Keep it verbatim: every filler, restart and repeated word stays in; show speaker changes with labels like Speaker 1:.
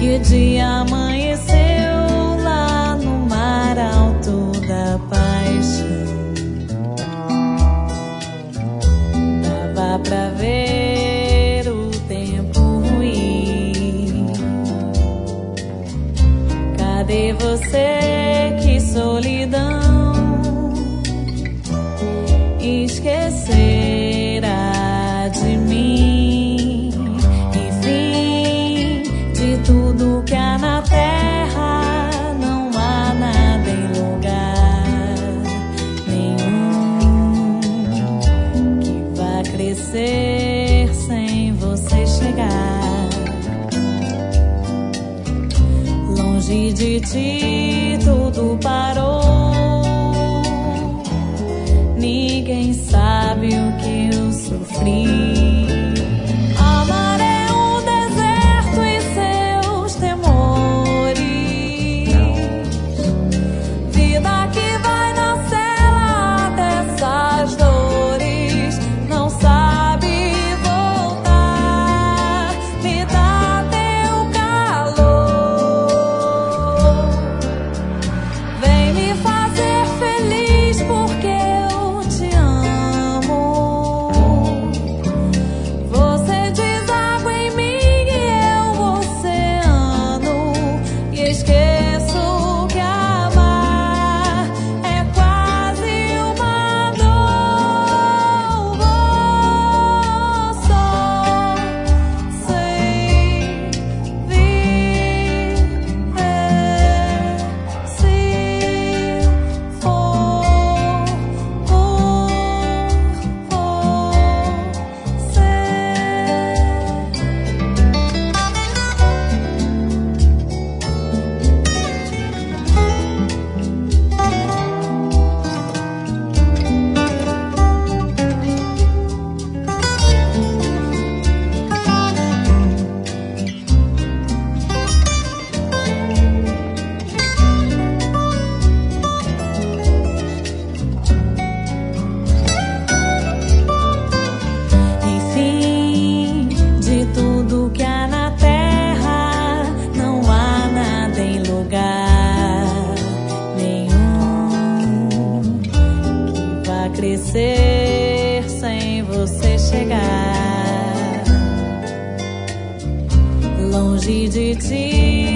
Speaker 1: que o dia amanheceu lá no mar alto da paixão. Dava pra ver o tempo ruim. Cadê você? Que solidão. Esquecerá de mim. Enfim, de tudo que há na terra, não há nada em lugar nenhum que vá crescer sem você chegar. Longe de ti tudo parou. Ninguém sabe o que eu sofri. Amar é um deserto e seus temores. Vida que vai na cela dessas dores. Não sabe voltar. Me dá teu calor. Vem me fazer feliz porque crescer sem você chegar. Longe de ti